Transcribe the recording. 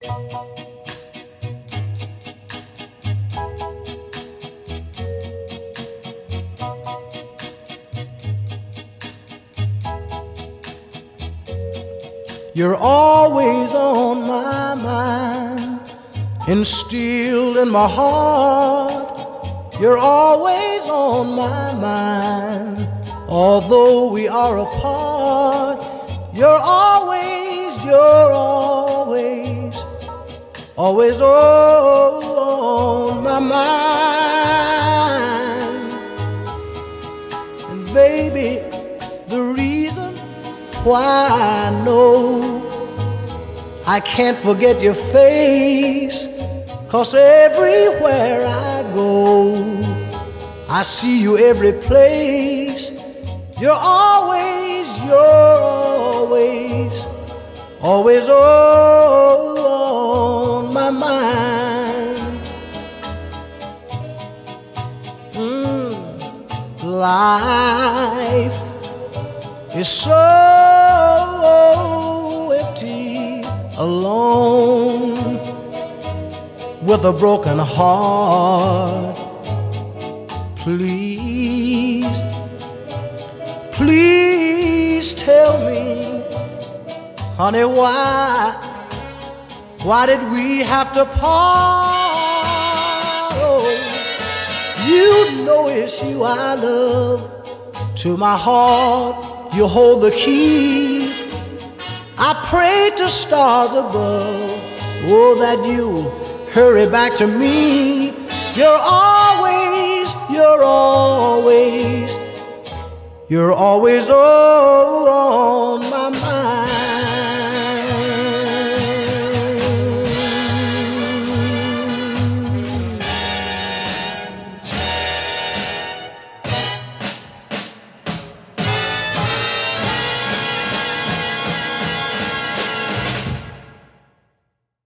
You're always on my mind, instilled in my heart. You're always on my mind, although we are apart. You're always always on my mind. And baby, the reason why I know I can't forget your face, 'cause everywhere I go I see you every place. You're always always on my mind. Life is so empty, alone, with a broken heart. Please, please tell me, honey, why did we have to part? Oh, you know it's you I love. To my heart you hold the key. I pray to stars above, oh, that you hurry back to me. You're always on my mind.